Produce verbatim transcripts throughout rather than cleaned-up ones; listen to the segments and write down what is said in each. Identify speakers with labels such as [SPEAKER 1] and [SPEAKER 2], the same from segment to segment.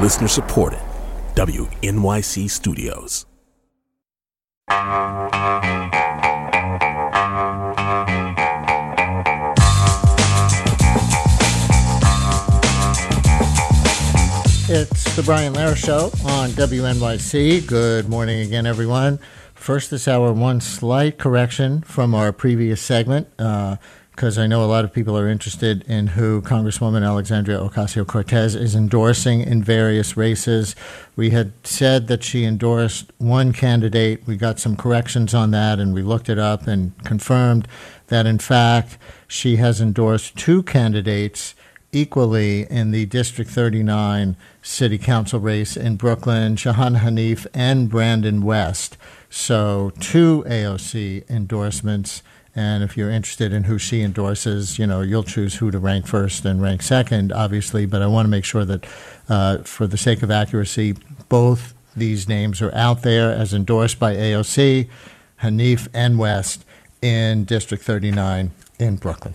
[SPEAKER 1] Listener supported. W N Y C Studios.
[SPEAKER 2] It's the Brian Lehrer Show on W N Y C. Good morning again, everyone. First this hour, one slight correction from our previous segment, because uh, I know a lot of people are interested in who Congresswoman Alexandria Ocasio-Cortez is endorsing in various races. We had said that she endorsed one candidate. We got some corrections on that, and we looked it up and confirmed that, in fact, she has endorsed two candidates equally in the District thirty-nine City Council race in Brooklyn, Shahan Hanif and Brandon West. So two A O C endorsements. And if you're interested in who she endorses, you know, you'll choose who to rank first and rank second, obviously. But I want to make sure that uh, for the sake of accuracy, both these names are out there as endorsed by A O C, Hanif and West in District thirty-nine in Brooklyn.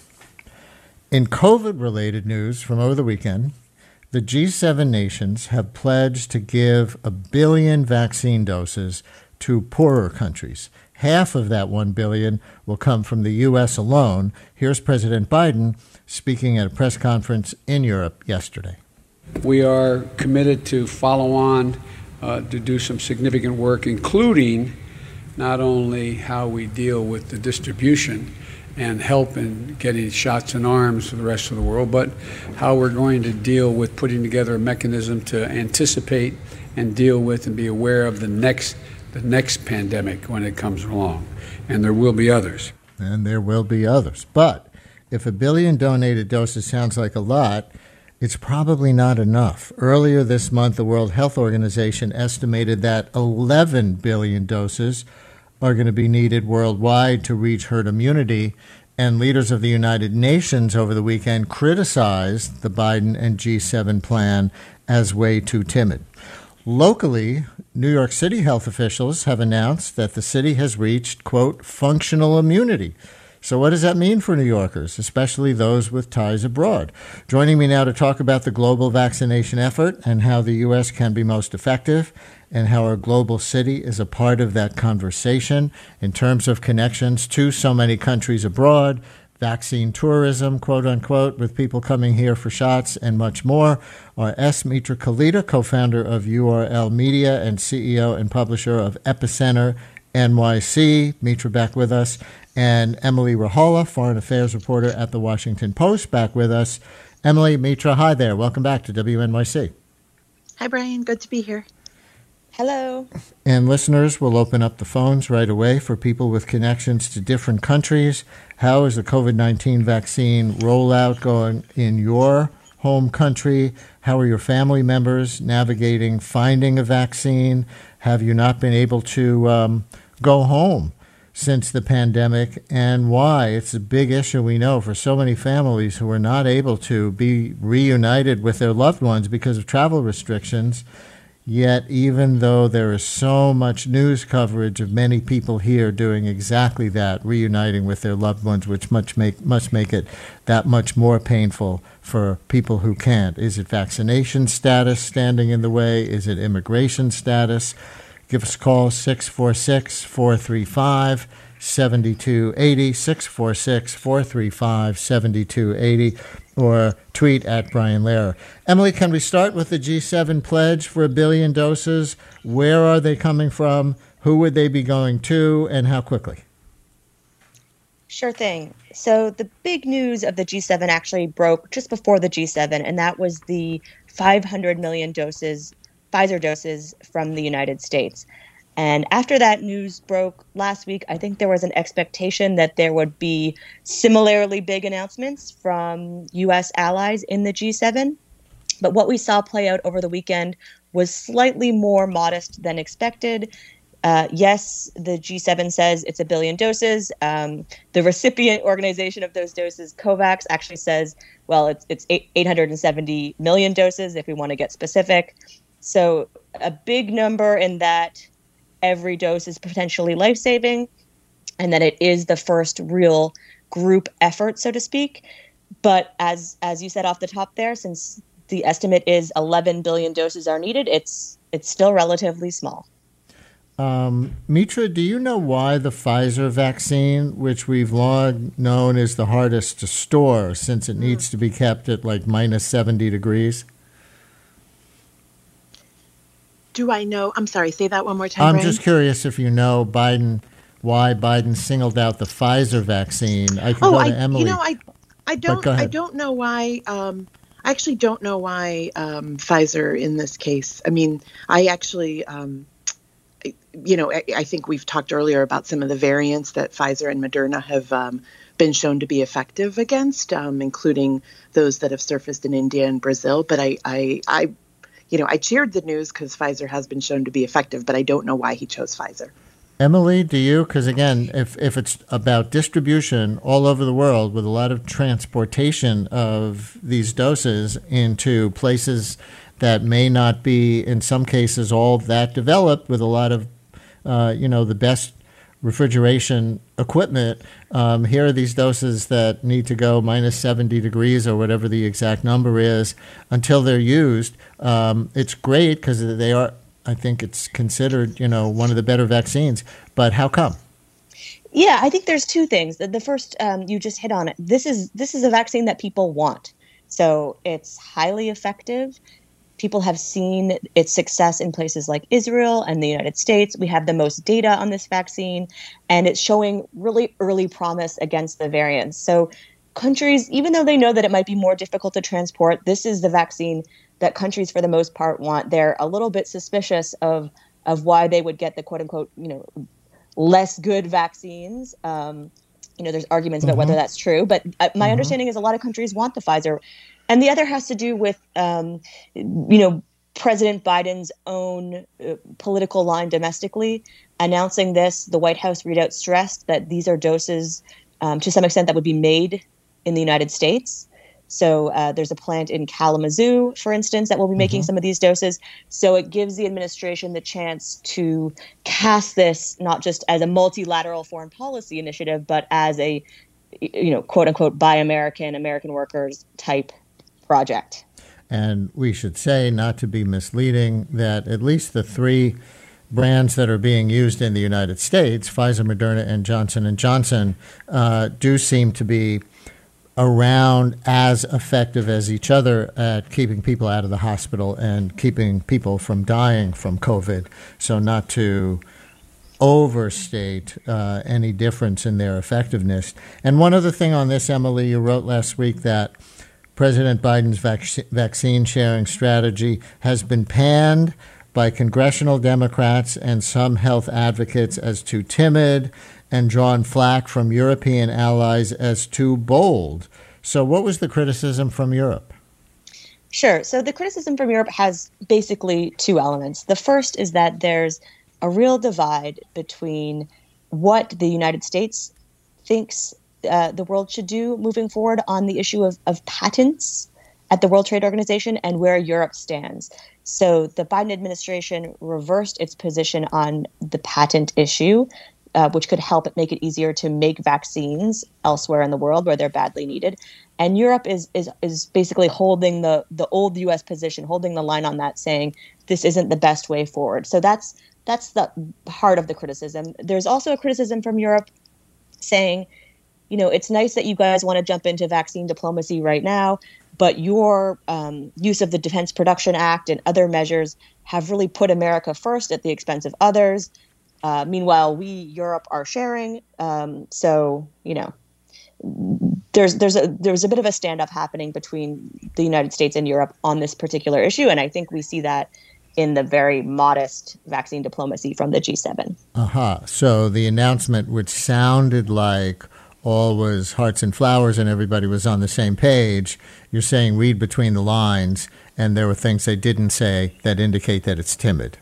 [SPEAKER 2] In COVID-related news from over the weekend, the G seven nations have pledged to give a billion vaccine doses to poorer countries. Half of that one billion will come from the U S alone. Here's President Biden speaking at a press conference in Europe yesterday.
[SPEAKER 3] We are committed to follow on uh, to do some significant work, including not only how we deal with the distribution and help in getting shots in arms for the rest of the world, but how we're going to deal with putting together a mechanism to anticipate and deal with and be aware of the next the next pandemic when it comes along. And there will be others.
[SPEAKER 2] And there will be others. But if a billion donated doses sounds like a lot, it's probably not enough. Earlier this month, the World Health Organization estimated that eleven billion doses are going to be needed worldwide to reach herd immunity, and leaders of the United Nations over the weekend criticized the Biden and G seven plan as way too timid. Locally, New York City health officials have announced that the city has reached, quote, functional immunity. So what does that mean for New Yorkers, especially those with ties abroad? Joining me now to talk about the global vaccination effort and how the U S can be most effective and how our global city is a part of that conversation in terms of connections to so many countries abroad, vaccine tourism, quote unquote, with people coming here for shots and much more, are S. Mitra Kalita, co-founder of U R L Media and C E O and publisher of Epicenter N Y C. Mitra back with us. And Emily Rahola, foreign affairs reporter at The Washington Post, back with us. Emily, Mitra, hi there. Welcome back to W N Y C.
[SPEAKER 4] Hi, Brian. Good to be here.
[SPEAKER 5] Hello.
[SPEAKER 2] And listeners, will open up the phones right away for people with connections to different countries. How is the COVID nineteen vaccine rollout going in your home country? How are your family members navigating finding a vaccine? Have you not been able to um, go home since the pandemic, and why? It's a big issue, we know, for so many families who are not able to be reunited with their loved ones because of travel restrictions. Yet, even though there is so much news coverage of many people here doing exactly that, reuniting with their loved ones, which much make, must make it that much more painful for people who can't. Is it vaccination status standing in the way? Is it immigration status? Give us a call, six four six, four three five, seven two eight zero, six four six, four three five, seven two eight zero, or tweet at Brian Lehrer. Emily, can we start with the G seven pledge for a billion doses? Where are they coming from? Who would they be going to, and how quickly?
[SPEAKER 5] Sure thing. So the big news of the G seven actually broke just before the G seven, and that was the five hundred million doses Pfizer doses from the United States. And after that news broke last week, I think there was an expectation that there would be similarly big announcements from U S allies in the G seven. But what we saw play out over the weekend was slightly more modest than expected. Uh, yes, the G seven says it's a billion doses. Um, the recipient organization of those doses, COVAX, actually says, well, it's, it's eight hundred seventy million doses if we want to get specific. So a big number in that every dose is potentially life-saving, and that it is the first real group effort, so to speak. But as as you said off the top there, since the estimate is eleven billion doses are needed. It's it's still relatively small.
[SPEAKER 2] Um, Mitra, do you know why the Pfizer vaccine, which we've long known is the hardest to store since it needs to be kept at like minus seventy degrees?
[SPEAKER 4] Do I know? I'm sorry, say that one more time,
[SPEAKER 2] I'm
[SPEAKER 4] Brian.
[SPEAKER 2] just curious if you know Biden, why Biden singled out the Pfizer vaccine. I could
[SPEAKER 4] Oh,
[SPEAKER 2] go
[SPEAKER 4] I,
[SPEAKER 2] to Emily.
[SPEAKER 4] you know, I, I don't,
[SPEAKER 2] go
[SPEAKER 4] I
[SPEAKER 2] ahead.
[SPEAKER 4] don't know why. Um, I actually don't know why um, Pfizer in this case. I mean, I actually, um, I- you know, I, I think we've talked earlier about some of the variants that Pfizer and Moderna have um, been shown to be effective against, um, including those that have surfaced in India and Brazil. But I, I, I you know, I cheered the news because Pfizer has been shown to be effective, but I don't know why he chose Pfizer.
[SPEAKER 2] Emily, do you? Because again, if, if it's about distribution all over the world with a lot of transportation of these doses into places that may not be, in some cases, all that developed with a lot of, uh, you know, the best refrigeration equipment, um, here are these doses that need to go minus seventy degrees or whatever the exact number is until they're used. Um, it's great because they are, I think it's considered, you know, one of the better vaccines. But how come?
[SPEAKER 5] Yeah, I think there's two things. The, the first, um, you just hit on it. This is this is a vaccine that people want, so it's highly effective. People have seen its success in places like Israel and the United States. We have the most data on this vaccine, and it's showing really early promise against the variants. So countries, even though they know that it might be more difficult to transport, this is the vaccine that countries, for the most part, want. They're a little bit suspicious of of why they would get the quote unquote, you know, less good vaccines. Um, you know, there's arguments about
[SPEAKER 2] Mm-hmm.
[SPEAKER 5] whether that's true, but uh, my
[SPEAKER 2] Mhm.
[SPEAKER 5] understanding is a lot of countries want the Pfizer. And the other has to do with, um, you know, President Biden's own uh, political line domestically. Announcing this, the White House readout stressed that these are doses, um, to some extent, that would be made in the United States. So uh, there's a plant in Kalamazoo, for instance, that will be making some of these doses. So it gives the administration the chance to cast this not just as a multilateral foreign policy initiative, but as a, you know, quote unquote, buy American, American workers type project.
[SPEAKER 2] And we should say, not to be misleading, that at least the three brands that are being used in the United States, Pfizer, Moderna, and Johnson and Johnson, uh, do seem to be around as effective as each other at keeping people out of the hospital and keeping people from dying from COVID. So not to overstate uh, any difference in their effectiveness. And one other thing on this, Emily, you wrote last week that President Biden's vac- vaccine sharing strategy has been panned by congressional Democrats and some health advocates as too timid and drawn flack from European allies as too bold. So what was the criticism from Europe?
[SPEAKER 5] Sure. So the criticism from Europe has basically two elements. The first is that there's a real divide between what the United States thinks uh, the world should do moving forward on the issue of, of patents at the World Trade Organization and where Europe stands. So the Biden administration reversed its position on the patent issue, uh, which could help it make it easier to make vaccines elsewhere in the world where they're badly needed. And Europe is is is basically holding the the old U S position, holding the line on that, saying this isn't the best way forward. So that's that's the heart of the criticism. There's also a criticism from Europe saying, you know, it's nice that you guys want to jump into vaccine diplomacy right now, but your um, use of the Defense Production Act and other measures have really put America first at the expense of others. Uh, meanwhile, we, Europe, are sharing. Um, so, you know, there's there's a there's a bit of a standoff happening between the United States and Europe on this particular issue, and I think we see that in the very modest vaccine diplomacy from the G seven.
[SPEAKER 2] Aha. Uh-huh. So the announcement, which sounded like all was hearts and flowers and everybody was on the same page, you're saying read between the lines, and there were things they didn't say that indicate that it's timid.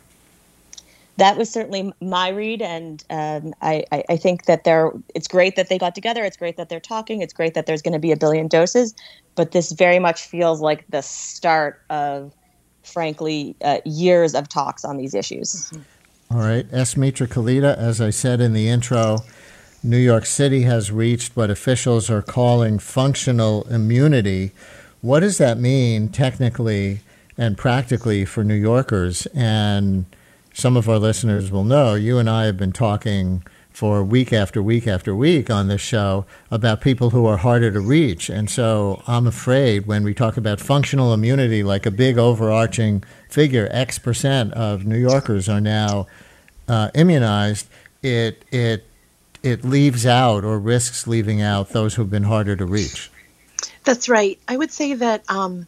[SPEAKER 5] That was certainly my read, and um, I, I, I think that they're, it's great that they got together. It's great that they're talking. It's great that there's going to be a billion doses, but this very much feels like the start of, frankly, uh, years of talks on these issues.
[SPEAKER 2] Mm-hmm. All right. S. Mitra Kalita, as I said in the intro, New York City has reached what officials are calling functional immunity. what does that mean technically and practically for New Yorkers? And some of our listeners will know you and I have been talking for week after week after week on this show about people who are harder to reach. And so I'm afraid when we talk about functional immunity, like a big overarching figure, X percent of New Yorkers are now uh, immunized, it it it leaves out or risks leaving out those who've been harder to reach.
[SPEAKER 4] That's right. I would say that um,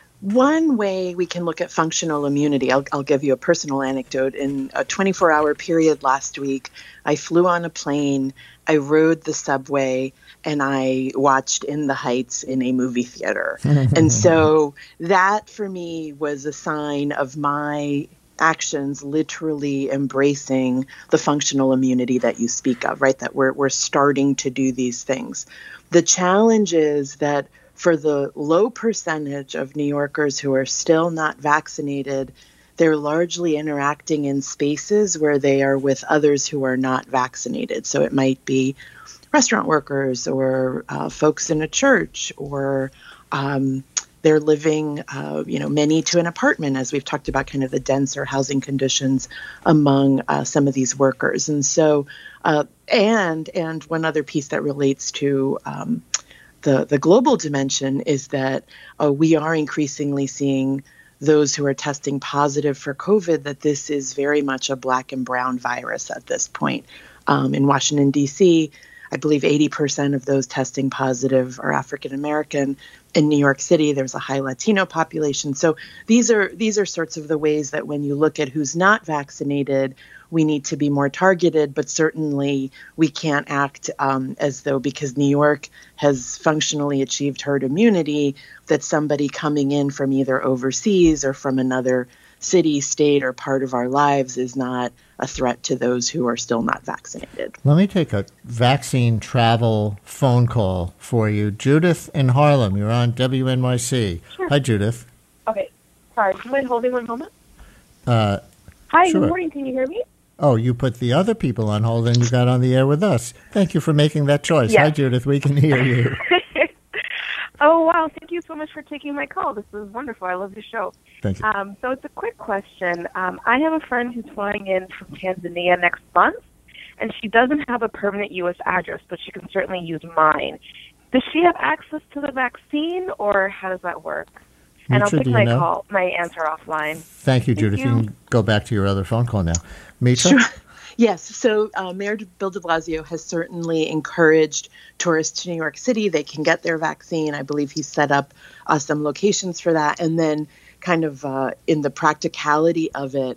[SPEAKER 4] one way we can look at functional immunity, I'll, I'll give you a personal anecdote. In a twenty-four hour period last week, I flew on a plane, I rode the subway, and I watched In the Heights in a movie theater. And so that for me was a sign of my actions literally embracing the functional immunity that you speak of, right? That we're we're starting to do these things. The challenge is that for the low percentage of New Yorkers who are still not vaccinated, they're largely interacting in spaces where they are with others who are not vaccinated. So it might be restaurant workers or uh, folks in a church, or um, they're living, uh, you know, many to an apartment, as we've talked about kind of the denser housing conditions among uh, some of these workers. And so, uh, and and one other piece that relates to um, the, the global dimension is that uh, we are increasingly seeing those who are testing positive for COVID, that this is very much a black and brown virus at this point. Um, in Washington, D C, I believe eighty percent of those testing positive are African American. In New York City, there's a high Latino population. So these are these are sorts of the ways that when you look at who's not vaccinated, we need to be more targeted. But certainly we can't act um, as though because New York has functionally achieved herd immunity, that somebody coming in from either overseas or from another city, state, or part of our lives is not a threat to those who are still not vaccinated.
[SPEAKER 2] Let me take a vaccine travel phone call for you. Judith in Harlem, you're on W N Y C.
[SPEAKER 6] Sure.
[SPEAKER 2] Hi, Judith.
[SPEAKER 6] Okay. Sorry, do you mind holding one moment?
[SPEAKER 2] Uh,
[SPEAKER 6] Hi,
[SPEAKER 2] sure.
[SPEAKER 6] Good morning. Can you hear me?
[SPEAKER 2] Oh, you put the other people on hold and you got on the air with us. Thank you for making that choice.
[SPEAKER 6] Yes.
[SPEAKER 2] Hi, Judith. We can hear you.
[SPEAKER 6] Oh, wow. Thank you so much for taking my call. This is wonderful. I love the show.
[SPEAKER 2] Thank you.
[SPEAKER 6] Um, so it's a quick question. Um, I have a friend who's flying in from Tanzania next month, and she doesn't have a permanent U S address, but she can certainly use mine. Does she have access to the vaccine, or how does that work? And
[SPEAKER 2] Mitra,
[SPEAKER 6] I'll pick
[SPEAKER 2] do you
[SPEAKER 6] my
[SPEAKER 2] know?
[SPEAKER 6] call, my answer offline.
[SPEAKER 2] Thank you, Judith.
[SPEAKER 6] you.
[SPEAKER 2] You can go back to your other phone call now. Mitra?
[SPEAKER 4] Sure. Yes. So uh, Mayor Bill de Blasio has certainly encouraged tourists to New York City. They can get their vaccine. I believe he set up uh, some locations for that. And then kind of uh, in the practicality of it,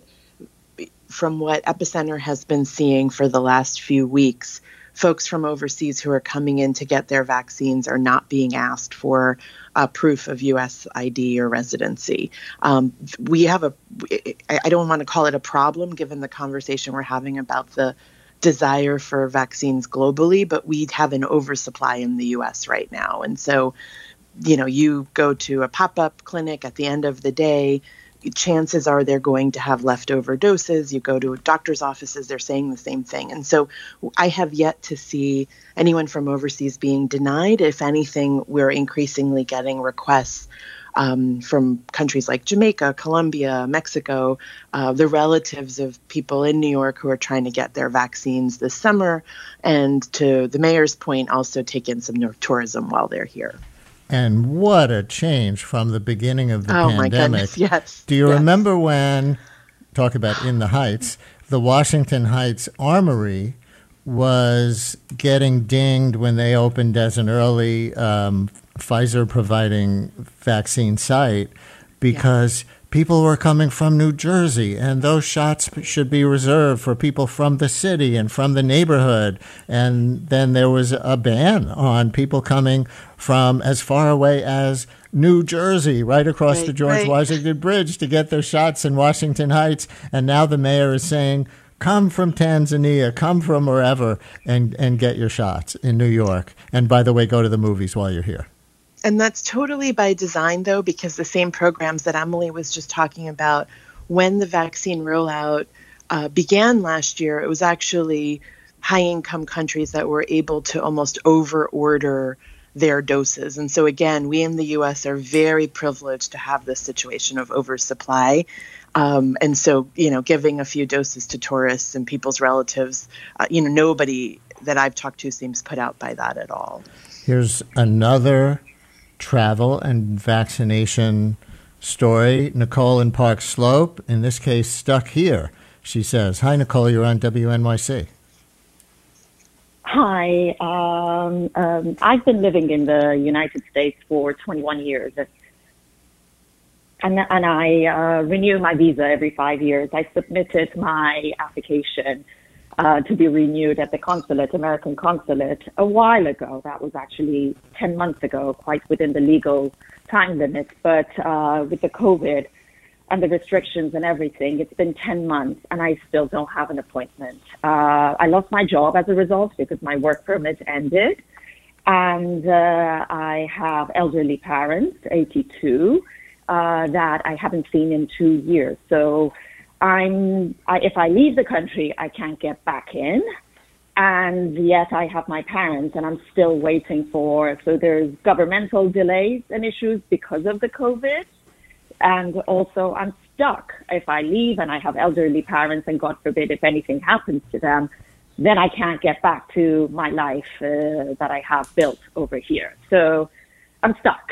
[SPEAKER 4] from what Epicenter has been seeing for the last few weeks, folks from overseas who are coming in to get their vaccines are not being asked for uh, proof of U S I D or residency. Um, we have a, I don't want to call it a problem given the conversation we're having about the desire for vaccines globally, but we have an oversupply in the U S right now. And so, you know, you go to a pop-up clinic at the end of the day, chances are they're going to have leftover doses. You go to doctor's offices, they're saying the same thing. And so I have yet to see anyone from overseas being denied. If anything, we're increasingly getting requests um, from countries like Jamaica, Colombia, Mexico, uh, the relatives of people in New York who are trying to get their vaccines this summer. And to the mayor's point, also take in some tourism while they're here.
[SPEAKER 2] And what a change from the beginning of the
[SPEAKER 4] oh,
[SPEAKER 2] pandemic.
[SPEAKER 4] My goodness, yes.
[SPEAKER 2] Do you
[SPEAKER 4] yes.
[SPEAKER 2] remember when, talk about In the Heights, the Washington Heights Armory was getting dinged when they opened as an early um, Pfizer-providing vaccine site because yeah. people were coming from New Jersey, and those shots should be reserved for people from the city and from the neighborhood. And then there was a ban on people coming from as far away as New Jersey, right across
[SPEAKER 4] right,
[SPEAKER 2] the George
[SPEAKER 4] right.
[SPEAKER 2] Washington Bridge, to get their shots in Washington Heights. And now the mayor is saying, come from Tanzania, come from wherever, and, and get your shots in New York. And by the way, go to the movies while you're here.
[SPEAKER 4] And that's totally by design, though, because the same programs that Emily was just talking about, when the vaccine rollout uh, began last year, it was actually high-income countries that were able to almost over-order their doses. And so again, we in the U S are very privileged to have this situation of oversupply. Um, and so, you know, giving a few doses to tourists and people's relatives, uh, you know, nobody that I've talked to seems put out by that at all.
[SPEAKER 2] Here's another travel and vaccination story. Nicole in Park Slope, in this case, stuck here. She says, hi, Nicole, you're on W N Y C.
[SPEAKER 7] Hi. Um, um, I've been living in the United States for twenty-one years. And, and I uh, renew my visa every five years. I submitted my application uh, to be renewed at the consulate, American consulate, a while ago. That was actually ten months ago, quite within the legal time limits. But uh, with the COVID and the restrictions and everything, it's been ten months and I still don't have an appointment. Uh, I lost my job as a result because my work permit ended. And uh, I have elderly parents, eighty-two, uh, that I haven't seen in two years. So I'm, I, if I leave the country, I can't get back in. And yet I have my parents and I'm still waiting for, so there's governmental delays and issues because of the COVID. And also I'm stuck. If I leave and I have elderly parents and God forbid if anything happens to them, then I can't get back to my life uh, that I have built over here. So I'm stuck.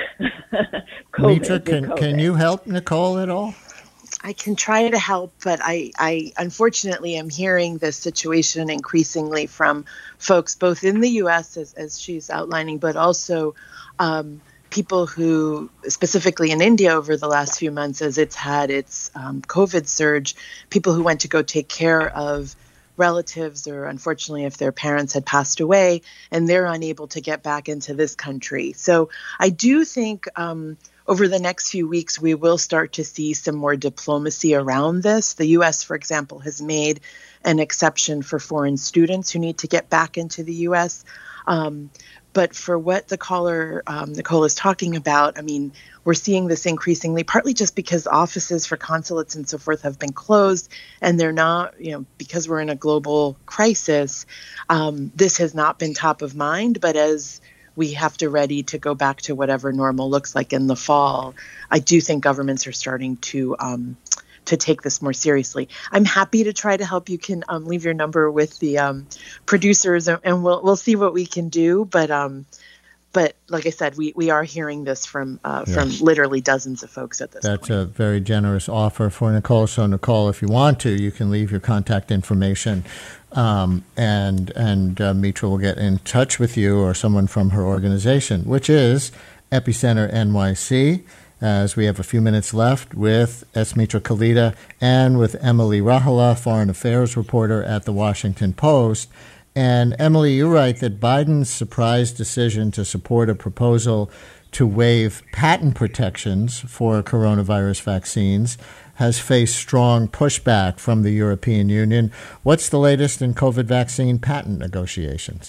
[SPEAKER 7] COVID,
[SPEAKER 2] Mitra, can,
[SPEAKER 7] COVID.
[SPEAKER 2] can you help Nicole at all?
[SPEAKER 4] I can try to help, but I, I unfortunately am hearing this situation increasingly from folks both in the U S as, as she's outlining, but also um, people who, specifically in India over the last few months, as it's had its um, COVID surge, people who went to go take care of relatives or unfortunately if their parents had passed away and they're unable to get back into this country. So I do think um, over the next few weeks, we will start to see some more diplomacy around this. The U S, for example, has made an exception for foreign students who need to get back into the U S. Um, But for what the caller, um, Nicole, is talking about, I mean, we're seeing this increasingly, partly just because offices for consulates and so forth have been closed, and they're not, you know, because we're in a global crisis, um, this has not been top of mind. But as we have to ready to go back to whatever normal looks like in the fall, I do think governments are starting to um, to take this more seriously. I'm happy to try to help. You can um, leave your number with the um, producers, and, and we'll we'll see what we can do. But um, but like I said, we, we are hearing this from uh, from
[SPEAKER 2] Yes.
[SPEAKER 4] literally dozens of folks at this
[SPEAKER 2] That's
[SPEAKER 4] point.
[SPEAKER 2] a very generous offer for Nicole. So, Nicole, if you want to, you can leave your contact information, um, and and uh, Mitra will get in touch with you or someone from her organization, which is Epicenter N Y C. As we have a few minutes left with Esmitra Kalita and with Emily Rahala, foreign affairs reporter at the Washington Post. And Emily, you write that Biden's surprise decision to support a proposal to waive patent protections for coronavirus vaccines has faced strong pushback from the European Union. What's the latest in COVID vaccine patent negotiations?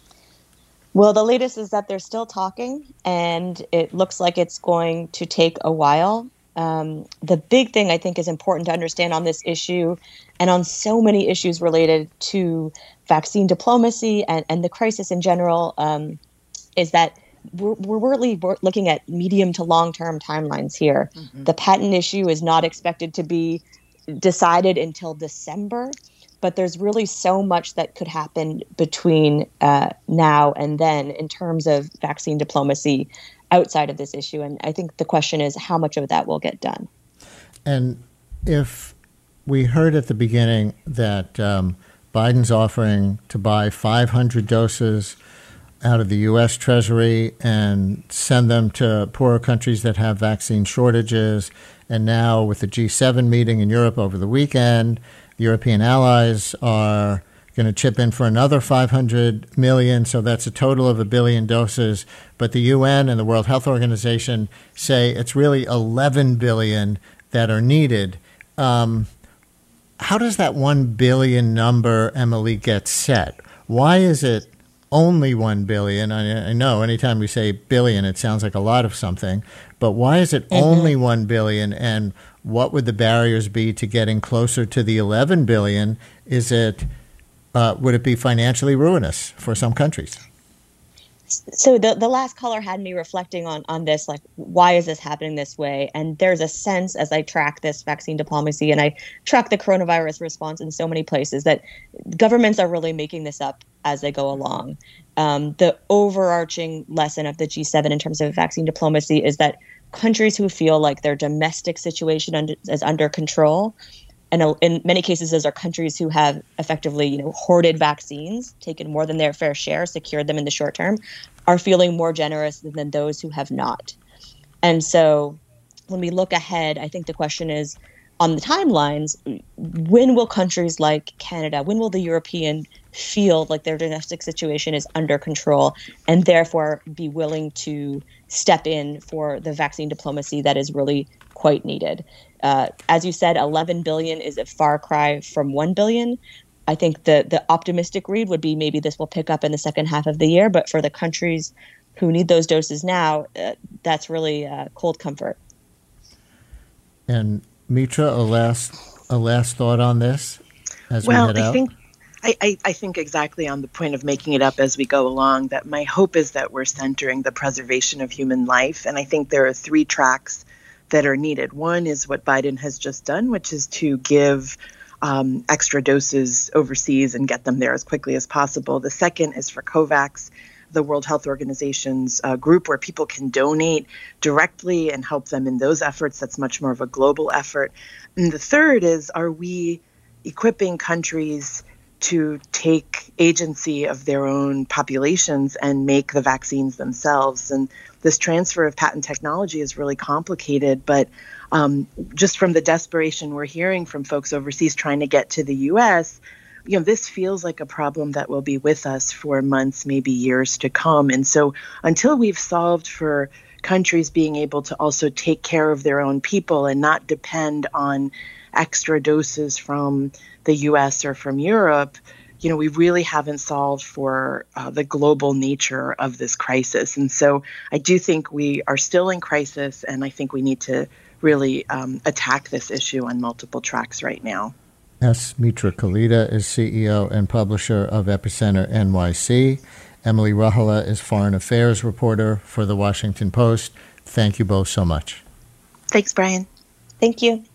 [SPEAKER 5] Well, the latest is that they're still talking, and it looks like it's going to take a while. Um, the big thing I think is important to understand on this issue and on so many issues related to vaccine diplomacy and, and the crisis in general um, is that we're, we're really we're looking at medium to long-term timelines here. Mm-hmm. The patent issue is not expected to be decided until December. But there's really so much that could happen between uh, now and then in terms of vaccine diplomacy outside of this issue. And I think the question is how much of that will get done.
[SPEAKER 2] And if we heard at the beginning that um, Biden's offering to buy five hundred doses out of the U S Treasury and send them to poorer countries that have vaccine shortages, and now with the G seven meeting in Europe over the weekend, European allies are going to chip in for another five hundred million, so that's a total of a billion doses. But the U N and the World Health Organization say it's really eleven billion that are needed. Um, how does that one billion number, Emily, get set? Why is it only one billion? I, I know anytime we say billion, it sounds like a lot of something, but why is it mm-hmm. only one billion? And what would the barriers be to getting closer to the eleven billion? Is it, uh, would it be financially ruinous for some countries?
[SPEAKER 5] So the, the last caller had me reflecting on, on this, like, why is this happening this way? And there's a sense as I track this vaccine diplomacy and I track the coronavirus response in so many places that governments are really making this up as they go along. Um, the overarching lesson of the G seven in terms of vaccine diplomacy is that countries who feel like their domestic situation under, is under control, and in many cases, those are countries who have effectively, you know, hoarded vaccines, taken more than their fair share, secured them in the short term, are feeling more generous than those who have not. And so when we look ahead, I think the question is, on the timelines, when will countries like Canada, when will the European feel like their domestic situation is under control and therefore be willing to step in for the vaccine diplomacy that is really quite needed? Uh, as you said, eleven billion is a far cry from one billion. I think the, the optimistic read would be maybe this will pick up in the second half of the year. But for the countries who need those doses now, uh, that's really uh, cold comfort.
[SPEAKER 2] And Mitra, a last a last thought on this as
[SPEAKER 4] well,
[SPEAKER 2] we head
[SPEAKER 4] I
[SPEAKER 2] out?
[SPEAKER 4] think I, I, I think exactly on the point of making it up as we go along, that my hope is that we're centering the preservation of human life. And I think there are three tracks that are needed. One is what Biden has just done, which is to give um, extra doses overseas and get them there as quickly as possible. The second is for COVAX, the World Health Organization's uh, group where people can donate directly and help them in those efforts. That's much more of a global effort. And the third is, are we equipping countries to take agency of their own populations and make the vaccines themselves? And this transfer of patent technology is really complicated, but um, just from the desperation we're hearing from folks overseas trying to get to the U S, you know, this feels like a problem that will be with us for months, maybe years to come. And so until we've solved for countries being able to also take care of their own people and not depend on extra doses from the U S or from Europe, you know, we really haven't solved for uh, the global nature of this crisis. And so I do think we are still in crisis, and I think we need to really um, attack this issue on multiple tracks right now.
[SPEAKER 2] S. Mitra Kalita is C E O and publisher of Epicenter N Y C. Emily Rahala is foreign affairs reporter for The Washington Post. Thank you both so much.
[SPEAKER 4] Thanks, Brian.
[SPEAKER 5] Thank you.